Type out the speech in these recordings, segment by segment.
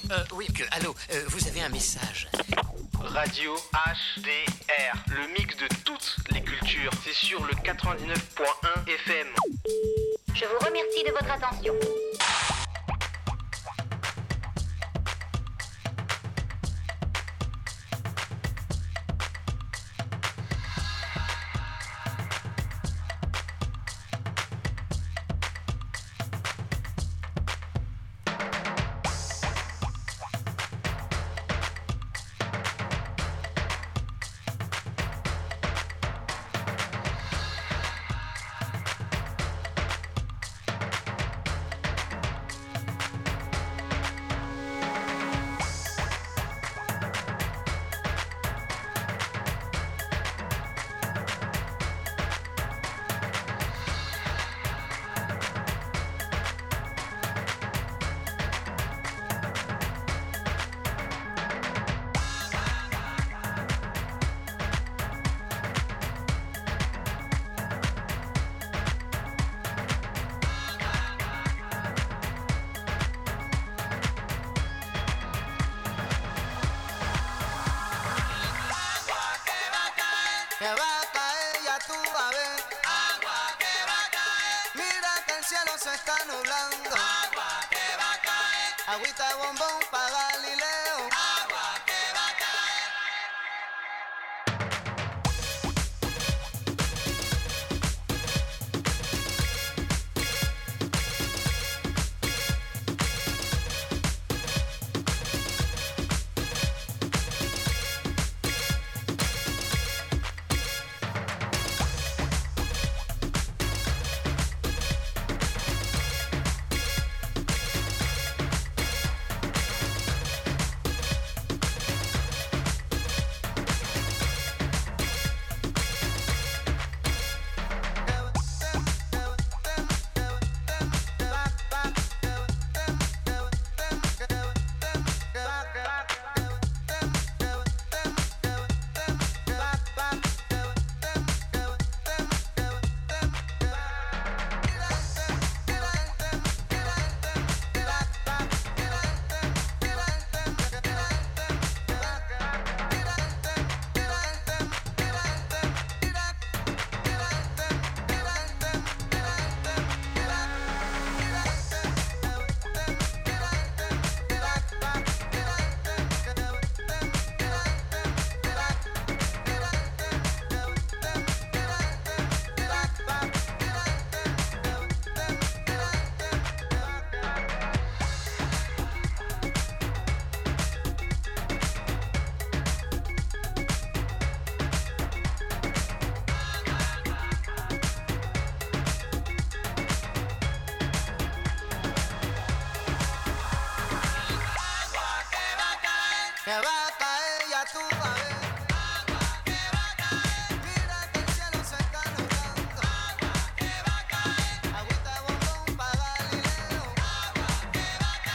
Allô, vous avez un message. Radio HDR, le mix de toutes les cultures. C'est sur le 99.1 FM. Je vous remercie de votre attention. Que va a caer, ya tú vas a ver. Agua que va a caer. Mira que el cielo se está nublando. Agua que va a caer. Agüita de bombón para Galileo. Agua que va a caer. Que va a caer, ya tú vas a ver. Agua que va a caer. Mira que el cielo se está nublando. Agua que va a caer. Agüita de bombón para Galileo. Agua que va a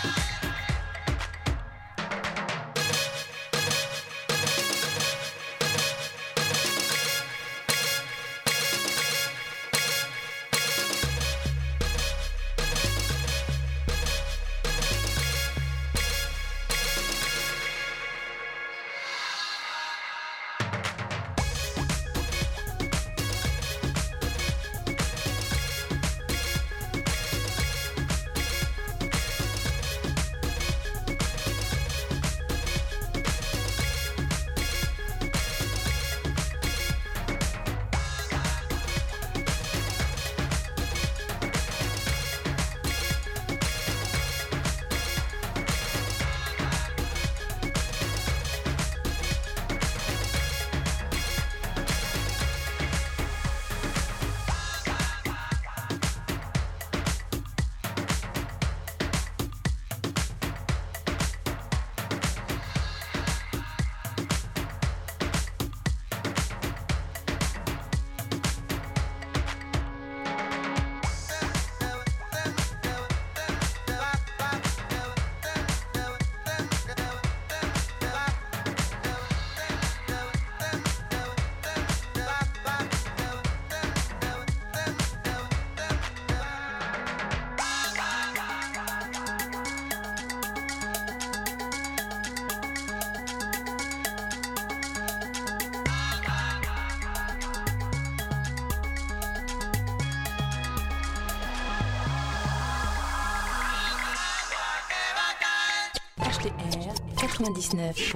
HDR 99.1.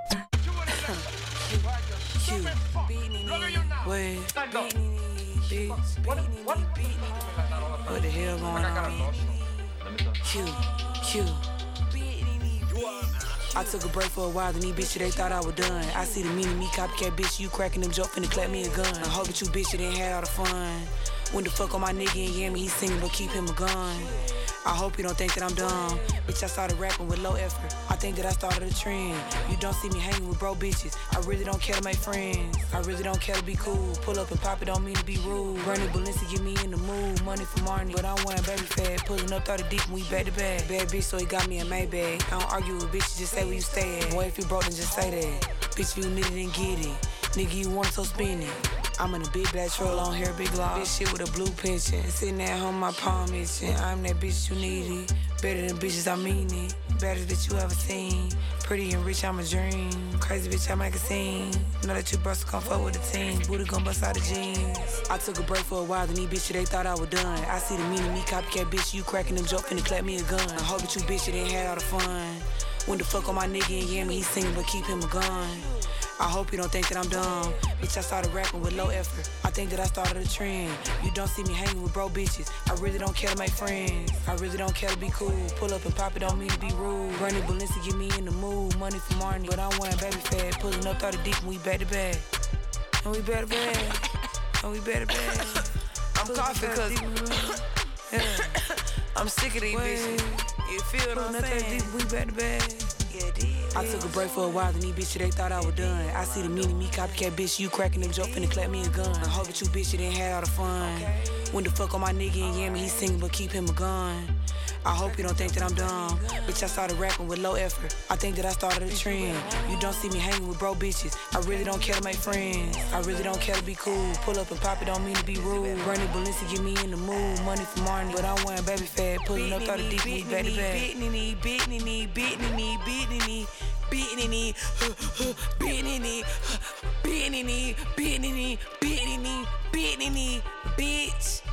What the hell going on? Q. I took a break for a while, then these bitches, they thought I was done. I see the mini-me copycat bitch, you cracking them joke, finna clap me a gun. I hope that you bitch, you didn't have all the fun. When the fuck on my nigga and Yammy, he singing, but keep him a gun. I hope you don't think that I'm dumb. Bitch, I started rapping with low effort. I think that I started a trend. You don't see me hanging with bro bitches. I really don't care to make friends. I really don't care to be cool. Pull up and pop it, don't mean to be rude. Bernie Balenci get me in the mood. Money for Marnie, but I'm wearing baby fat. Pulling up 30 deep and we back to back. Bad bitch, so he got me a Maybach. I don't argue with bitches, just say where you stay at. Boy, if you broke, then just say that. Bitch, if you need it, then get it. Nigga, you want it, so spin it. I'm in a big black troll on here, big law. Bitch shit with a blue pension. Sitting at home, my palm itching. I'm that bitch you need it. Better than bitches, I mean it. Better that you ever seen. Pretty and rich, I'm a dream. Crazy bitch, I make a scene. Know that you bust come fuck with the team. Booty gon' bust out the jeans. I took a break for a while, then these bitches, they thought I was done. I see the mini-me copycat bitch, you cracking them joke, finna clap me a gun. I hope that you bitch, you didn't have all the fun. When the fuck on my nigga and Yammy, he singing, but keep him a gun. I hope you don't think that I'm dumb. Bitch, I started rapping with low effort. I think that I started a trend. You don't see me hanging with bro bitches. I really don't care to make friends. I really don't care to be cool. Pull up and pop it, don't mean to be rude. Bernie Balenci get me in the mood. Money for Marnie, but I'm wearing baby fat. Pulling up 30 deep and we back to back. And we back to back. And we back to back. I'm coughing cause I'm sick of these bitches. You feel what I'm saying? Deep, we back to back. I took a break for a while, then these bitches, they thought I was done. I see the mini-me copycat bitch, you cracking them joke, finna clap me a gun. I hope that you bitch, you didn't have all the fun. When the fuck on my nigga and Yammy, he singing, but keep him a gun. I hope you don't think that I'm dumb. Bitch, I started rapping with low effort. I think that I started a trend. You don't see me hanging with bro bitches. I really don't care to make friends. I really don't care to be cool. Pull up and pop it, don't mean to be rude. Bernie Balenci get me in the mood. Money for Marnie, but I'm wearing baby fat. Pulling up 30 deep, we back to back. Bitch.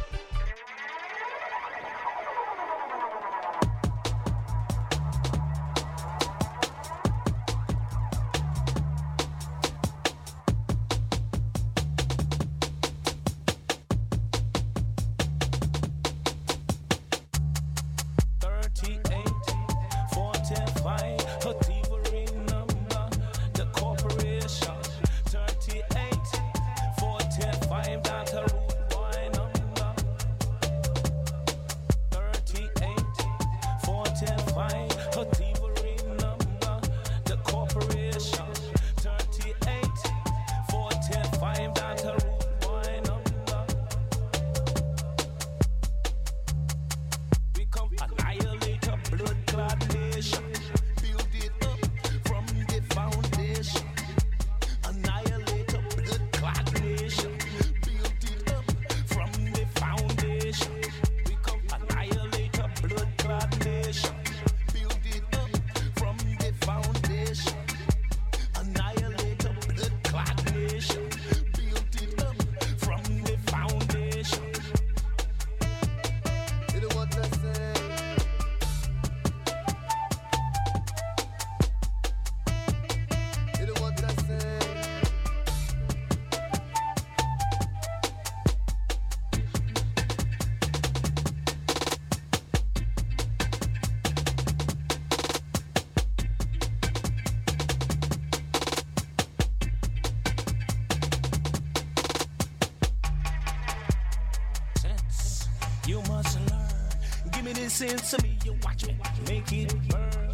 Listen to me, you watch me, make it burn.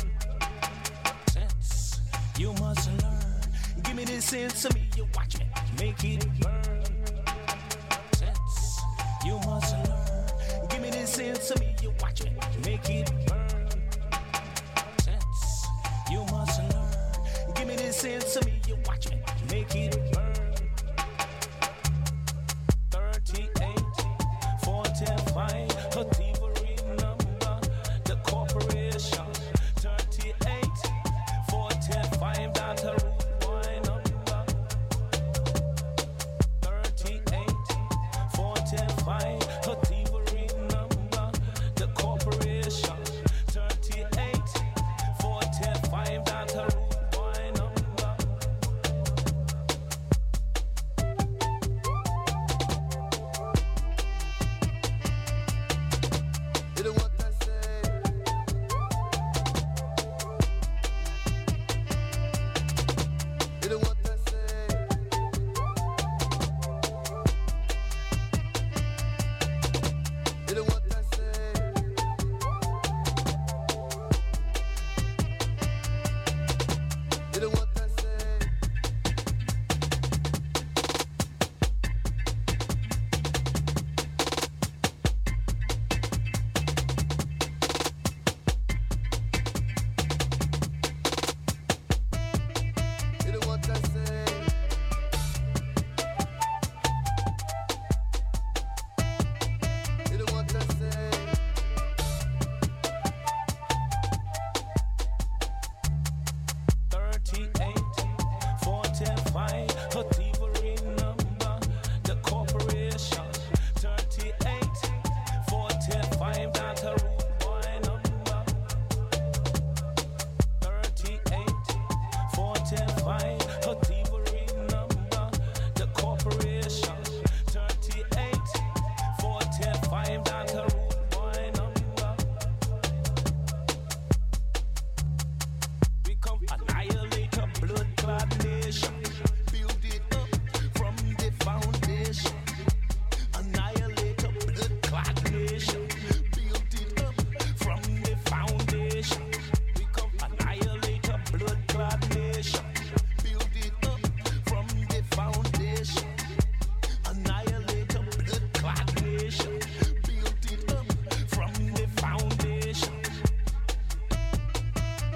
Sense, you must learn. Give me this sense to me, you watch me, make it burn. Sense, you must learn. Give me this sense to me, you watch me, make it burn. Sense, you must learn. Give me this sense to me, you watch me, make it burn. 38, 45, a thievery number, the corporation. 38, 45, that's a root boy number. 38, 45, a thievery number, the corporation. 38, 45.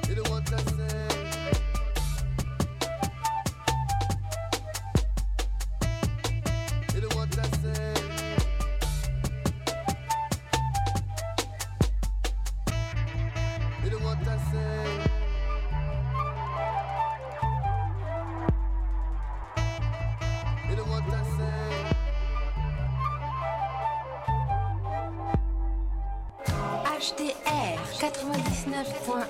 You know what I say? You know what I say? You know what I say? You know what I say? HDR 99.1.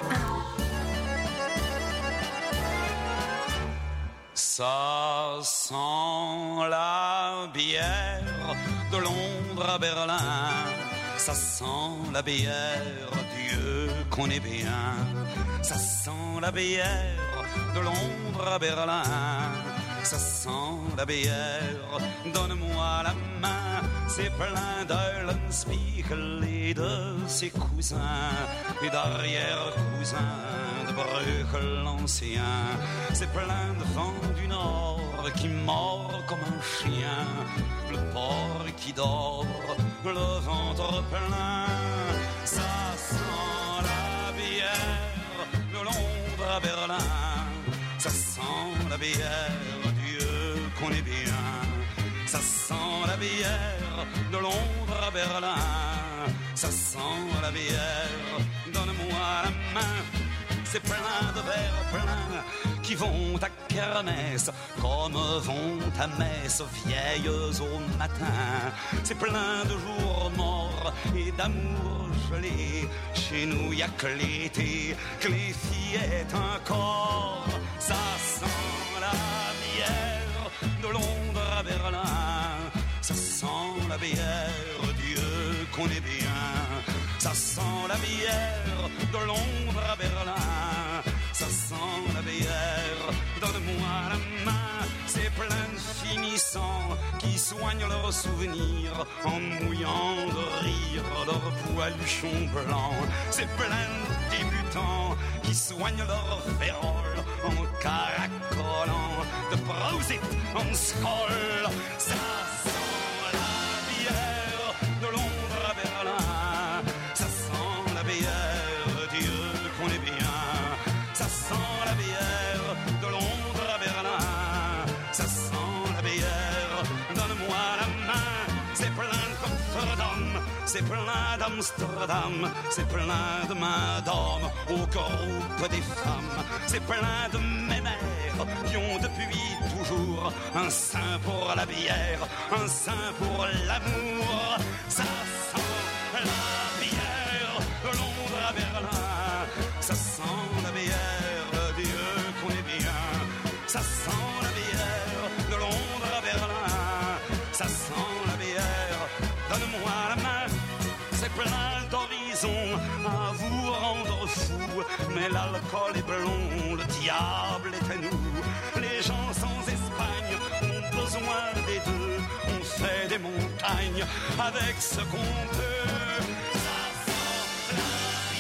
Ça sent la bière de Londres à Berlin. Ça sent la bière, Dieu qu'on est bien. Ça sent la bière de Londres à Berlin. Ça sent la bière, donne-moi la main. C'est plein d'Eulenspiegel et de ses cousins et d'arrière-cousins de Bruegel l'ancien. C'est plein de vent du nord qui mord comme un chien. Le porc qui dort, le ventre plein. Ça sent la bière de Londres à Berlin. Ça sent la bière, Dieu qu'on est bien. Ça sent la bière de Londres à Berlin. Ça sent la bière, donne-moi la main. C'est plein de verres pleins qui vont à kermesse comme vont à messe vieilles au matin. C'est plein de jours morts et d'amour gelé. Chez nous y a que l'été, que les fillettes encore. Ça sent la bière de Londres à Berlin. Ça sent la bière, Dieu qu'on est bien. Ça sent la bière de Londres à Berlin. Ça sent la bière, donne-moi la main. C'est plein de finissants qui soignent leurs souvenirs en mouillant de rire leurs poiluchons blancs. C'est plein de débutants qui soignent leurs féroles en caracolant de Prosit en Skoll. Ça sent la bière de Londres à Berlin. Ça sent la bière, Dieu qu'on est bien. Ça sent la bière de Londres à Berlin. Ça sent la bière, donne-moi la main. C'est plein de Cofferdam, c'est plein d'Amsterdam, c'est plein de mains d'hommes au groupe des femmes. C'est plein de mémères qui ont depuis toujours un sein pour la bière, un sein pour l'amour. Ça sent la bière de Londres à Berlin. Ça sent la bière, Dieu qu'on est bien. Ça sent la bière de Londres à Berlin. Ça sent la bière, donne-moi la main. C'est plein d'horizons à vous rendre fou. Mais l'alcool est blond, le diable est à nous. Les gens sans Espagne ont besoin des deux. On fait des montagnes avec ce qu'on peut. Ça sent la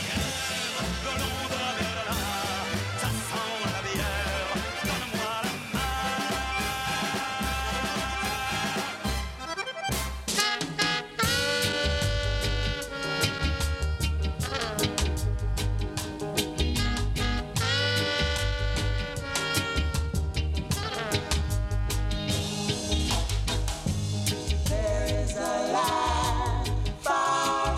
bière de Londres à Berlin. Ça sent la bière, donne-moi la There is a land far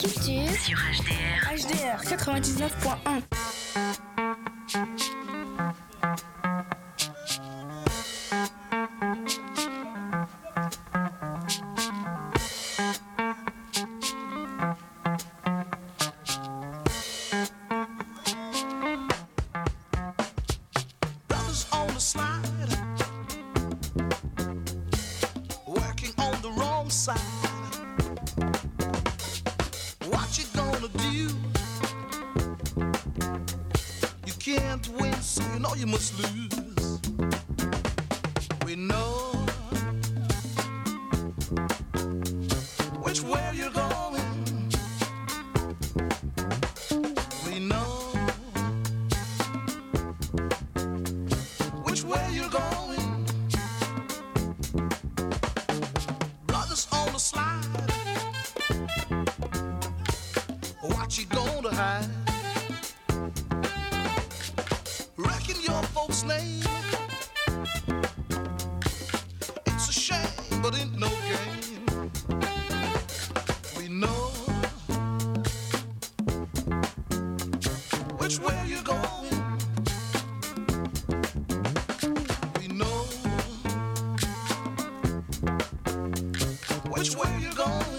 culture sur HDR. HDR 99.1. You must lose. We know which way you're going. We know which way you're going. Brothers on the slide. What you gonna hide? Reckon your folks' name. It's a shame, but ain't no game. We know which way you're going. We know which way you're going.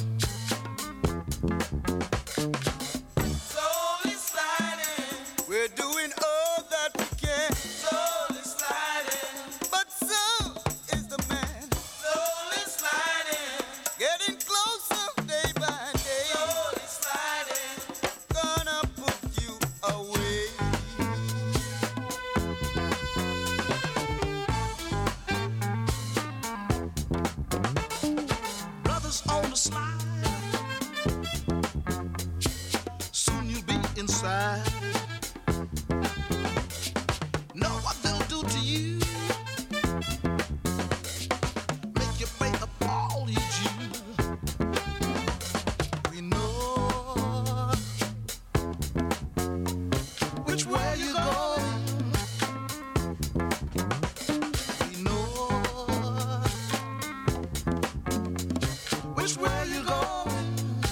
Slowly sliding, we're doing all that we can. Slowly sliding, but so is the man. Slowly sliding, getting closer day by day. Slowly sliding, gonna put you away. Brothers on the slide, soon you'll be inside. Know what they'll do to you. Make you pay up all you due. We know which way you're going. We know which way you're going.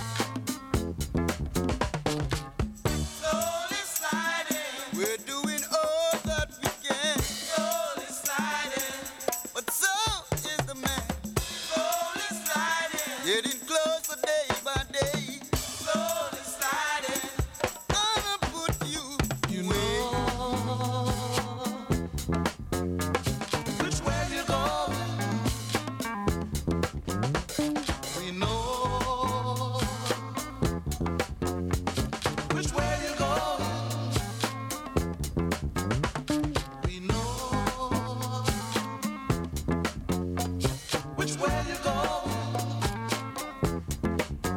Slowly sliding, we're doing all that we can. Slowly sliding, but so is the man. Slowly sliding, getting closer day by day. Slowly sliding, gonna put you away. Which way you going? We know which way you going. We know which way you going.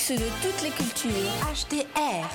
mix de toutes les cultures. HDR.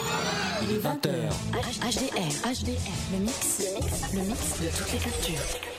Il est 20h. HDR, le mix de toutes les cultures.